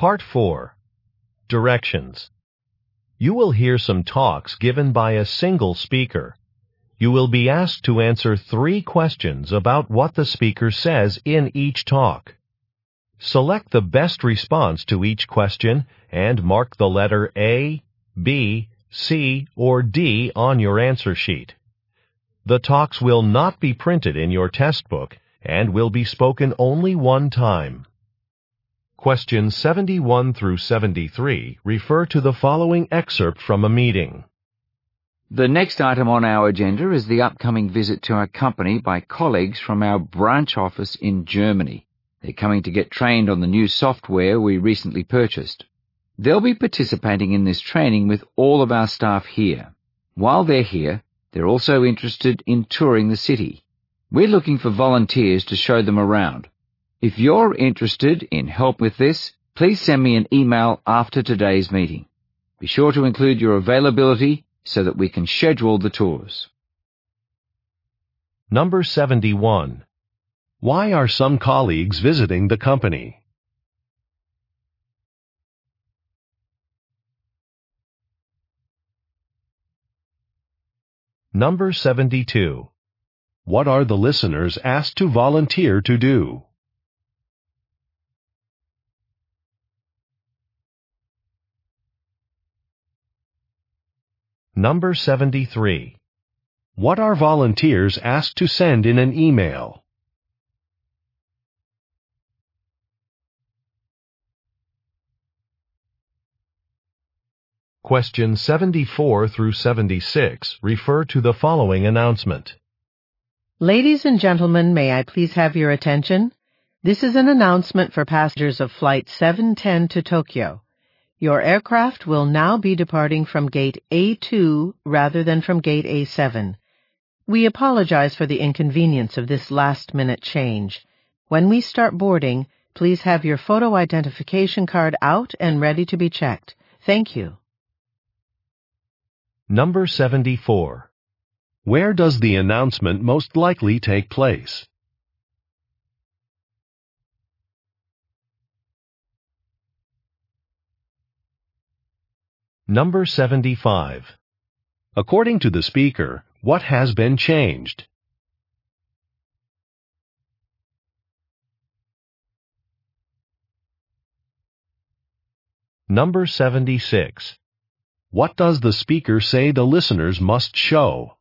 Part 4. Directions. You will hear some talks given by a single speaker. You will be asked to answer 3 questions about what the speaker says in each talk. Select the best response to each question and mark the letter A, B, C, or D on your answer sheet. The talks will not be printed in your test book and will be spoken only one time. Questions 71 through 73 refer to the following excerpt from a meeting. The next item on our agenda is the upcoming visit to our company by colleagues from our branch office in Germany. They're coming to get trained on the new software we recently purchased. They'll be participating in this training with all of our staff here. While they're here, they're also interested in touring the city. We're looking for volunteers to show them around. If you're interested in help with this, please send me an email after today's meeting. Be sure to include your availability so that we can schedule the tours. Number 71. Why are some colleagues visiting the company? Number 72. What are the listeners asked to volunteer to do? Number 73. What are volunteers asked to send in an email? Questions 74 through 76 refer to the following announcement. Ladies and gentlemen, may I please have your attention? This is an announcement for passengers of Flight 710 to Tokyo. Your aircraft will now be departing from Gate A2 rather than from Gate A7. We apologize for the inconvenience of this last-minute change. When we start boarding, please have your photo identification card out and ready to be checked. Thank you. Number 74. Where does the announcement most likely take place? Number 75. According to the speaker, what has been changed? Number 76. What does the speaker say the listeners must show?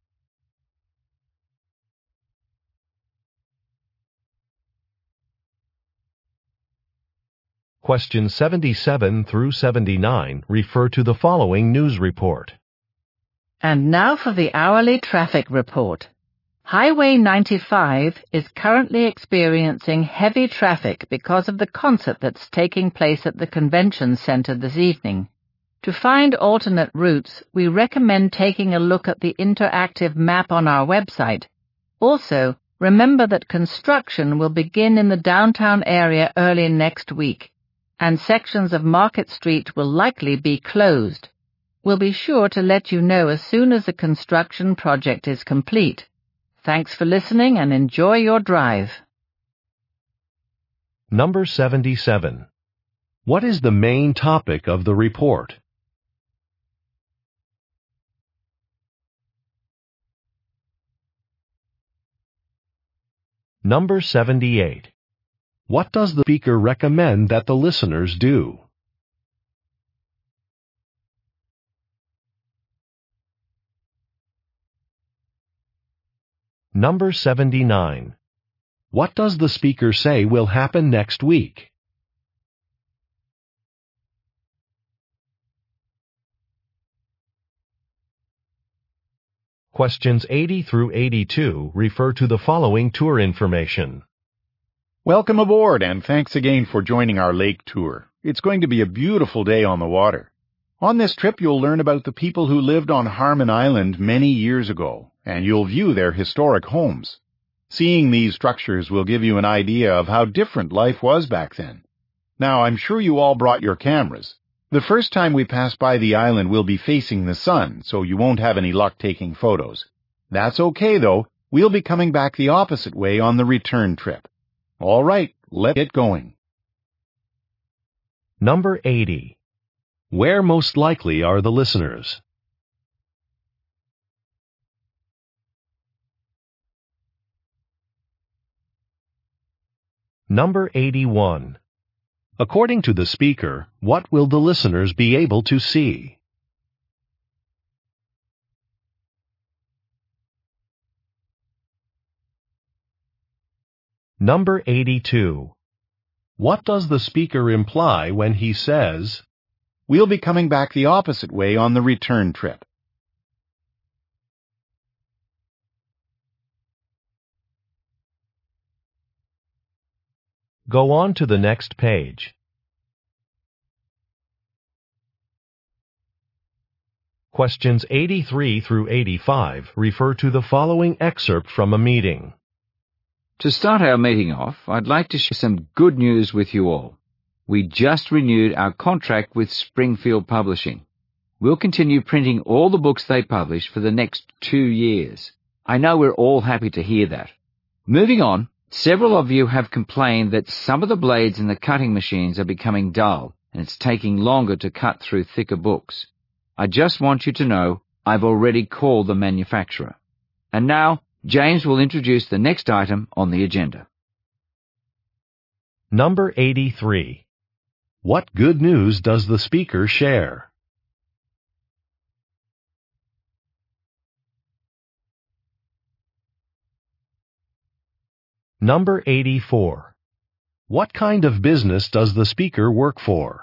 Questions 77 through 79 refer to the following news report. And now for the hourly traffic report. Highway 95 is currently experiencing heavy traffic because of the concert that's taking place at the convention center this evening. To find alternate routes, we recommend taking a look at the interactive map on our website. Also, remember that construction will begin in the downtown area early next week, and sections of Market Street will likely be closed. We'll be sure to let you know as soon as the construction project is complete. Thanks for listening and enjoy your drive. Number 77. What is the main topic of the report? Number 78. What does the speaker recommend that the listeners do? Number 79. What does the speaker say will happen next week? Questions 80 through 82 refer to the following tour information. Welcome aboard, and thanks again for joining our lake tour. It's going to be a beautiful day on the water. On this trip, you'll learn about the people who lived on Harmon Island many years ago, and you'll view their historic homes. Seeing these structures will give you an idea of how different life was back then. Now, I'm sure you all brought your cameras. The first time we pass by the island, we'll be facing the sun, so you won't have any luck taking photos. That's okay, though. We'll be coming back the opposite way on the return trip. All right, let's get going. Number 80. Where most likely are the listeners? Number 81. According to the speaker, what will the listeners be able to see? Number 82. What does the speaker imply when he says, "We'll be coming back the opposite way on the return trip"? Go on to the next page. Questions 83 through 85 refer to the following excerpt from a meeting. To start our meeting off, I'd like to share some good news with you all. We just renewed our contract with Springfield Publishing. We'll continue printing all the books they publish for the next 2 years. I know we're all happy to hear that. Moving on, several of you have complained that some of the blades in the cutting machines are becoming dull and it's taking longer to cut through thicker books. I just want you to know I've already called the manufacturer. And now, James will introduce the next item on the agenda. Number 83. What good news does the speaker share? Number 84. What kind of business does the speaker work for?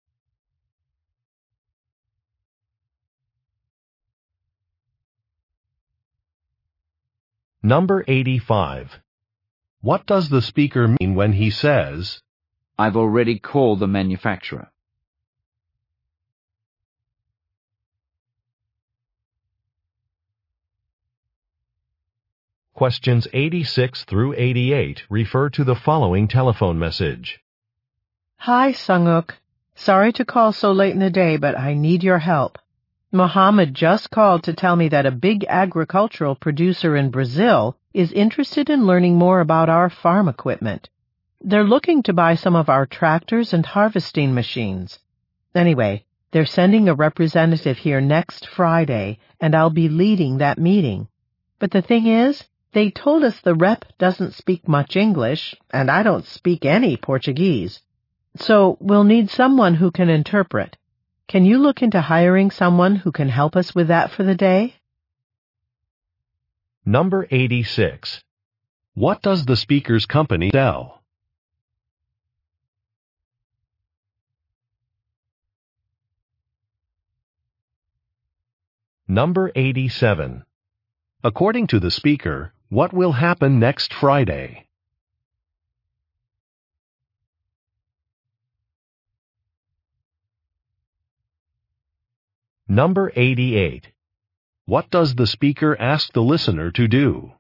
Number 85. What does the speaker mean when he says, I've already called the manufacturer? Questions 86 through 88 refer to the following telephone message. Hi, Sunguk. Sorry to call so late in the day, but I need your help. Mohammed just called to tell me that a big agricultural producer in Brazil is interested in learning more about our farm equipment. They're looking to buy some of our tractors and harvesting machines. Anyway, they're sending a representative here next Friday, and I'll be leading that meeting. But the thing is, they told us the rep doesn't speak much English, and I don't speak any Portuguese. So we'll need someone who can interpret. Can you look into hiring someone who can help us with that for the day? Number 86. What does the speaker's company sell? Number 87. According to the speaker, what will happen next Friday? Number 88. What does the speaker ask the listener to do?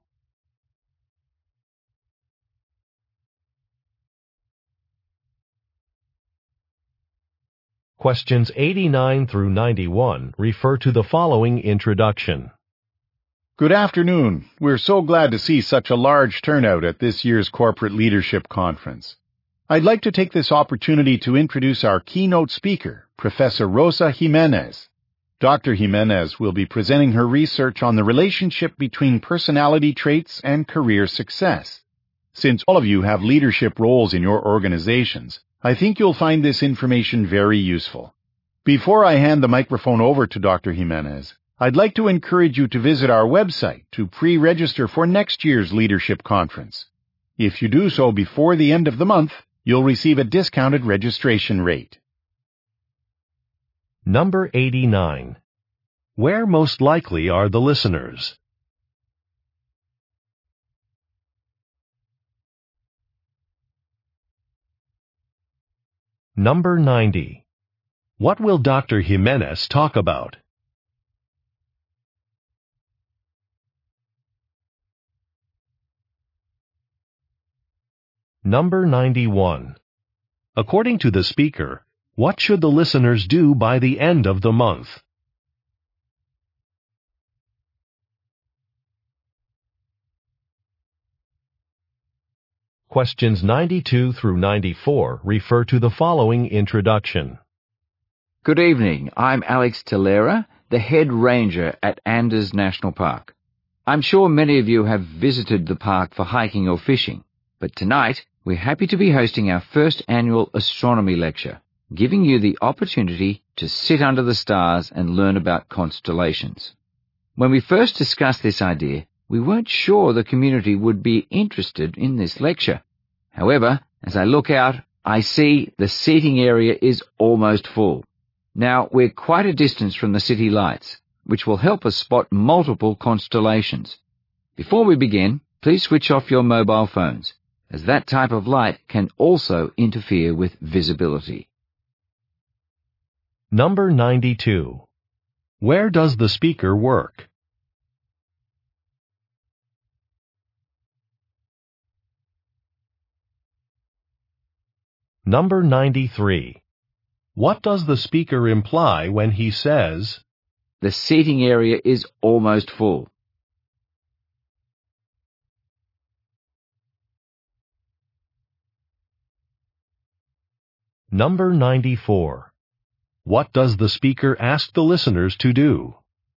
Questions 89 through 91 refer to the following introduction. Good afternoon. We're so glad to see such a large turnout at this year's Corporate Leadership Conference. I'd like to take this opportunity to introduce our keynote speaker, Professor Rosa Jimenez. Dr. Jimenez will be presenting her research on the relationship between personality traits and career success. Since all of you have leadership roles in your organizations, I think you'll find this information very useful. Before I hand the microphone over to Dr. Jimenez, I'd like to encourage you to visit our website to pre-register for next year's leadership conference. If you do so before the end of the month, you'll receive a discounted registration rate. Number 89. Where most likely are the listeners? Number 90. What will Dr. Jimenez talk about? Number 91. According to the speaker, what should the listeners do by the end of the month? Questions 92 through 94 refer to the following introduction. Good evening. I'm Alex Tillera, the head ranger at Anders National Park. I'm sure many of you have visited the park for hiking or fishing, but tonight we're happy to be hosting our first annual astronomy lecture, giving you the opportunity to sit under the stars and learn about constellations. When we first discussed this idea, we weren't sure the community would be interested in this lecture. However, as I look out, I see the seating area is almost full. Now, we're quite a distance from the city lights, which will help us spot multiple constellations. Before we begin, please switch off your mobile phones, as that type of light can also interfere with visibility. Number 92. Where does the speaker work? Number 93. What does the speaker imply when he says, The seating area is almost full? Number 94. What does the speaker ask the listeners to do?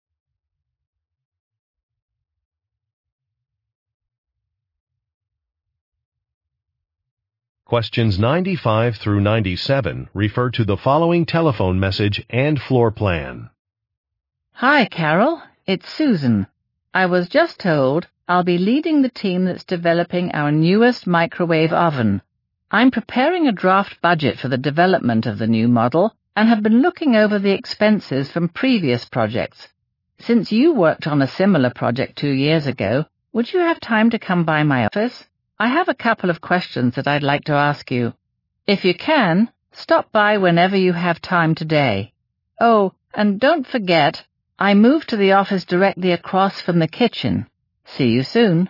Questions 95 through 97 refer to the following telephone message and floor plan. Hi, Carol. It's Susan. I was just told I'll be leading the team that's developing our newest microwave oven. I'm preparing a draft budget for the development of the new model and have been looking over the expenses from previous projects. Since you worked on a similar project 2 years ago, would you have time to come by my office? I have a couple of questions that I'd like to ask you. If you can, stop by whenever you have time today. Oh, and don't forget, I moved to the office directly across from the kitchen. See you soon.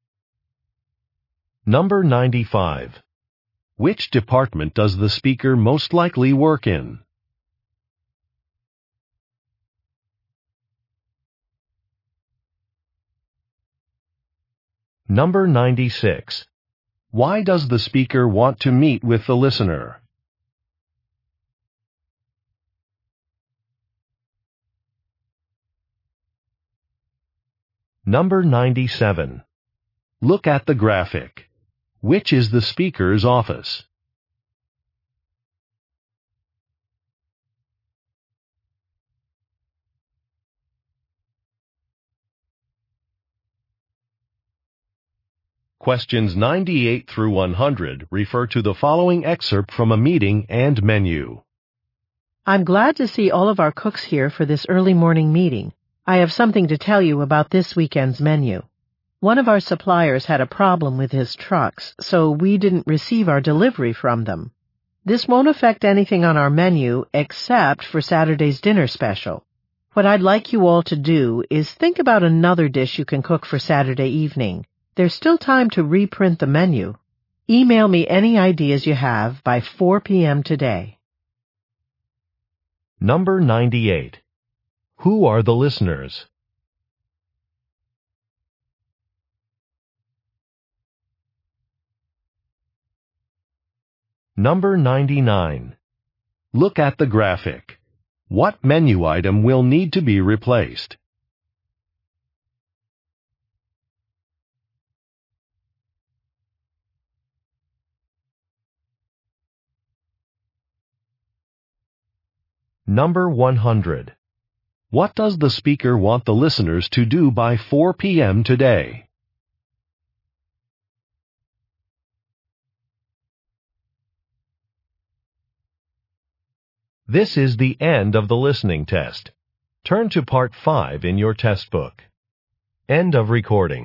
Number 95. Which department does the speaker most likely work in? Number 96. Why does the speaker want to meet with the listener? Number 97. Look at the graphic. Which is the speaker's office? Questions 98 through 100 refer to the following excerpt from a meeting and menu. I'm glad to see all of our cooks here for this early morning meeting. I have something to tell you about this weekend's menu. One of our suppliers had a problem with his trucks, so we didn't receive our delivery from them. This won't affect anything on our menu except for Saturday's dinner special. What I'd like you all to do is think about another dish you can cook for Saturday evening. There's still time to reprint the menu. Email me any ideas you have by 4 p.m. today. Number 98. Who are the listeners? Number 99. Look at the graphic. What menu item will need to be replaced? Number 100. What does the speaker want the listeners to do by 4 p.m. today? This is the end of the listening test. Turn to Part 5 in your test book. End of recording.